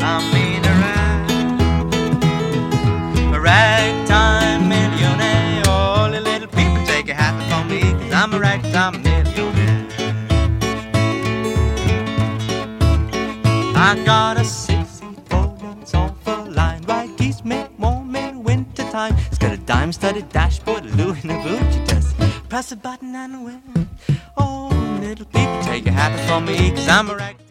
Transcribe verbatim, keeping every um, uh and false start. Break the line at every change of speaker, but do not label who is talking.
I mean a rag, a ragtime millionaire. All the little people take a hat from me, cause I'm a ragtime millionaire. I got a six-seat Ford, it's all for line. Right geese make warm in winter time. It's got a dime-studded dashboard, a loo in the boot. You just press a button and win. Oh, little people take a hat from me, cause I'm a rag.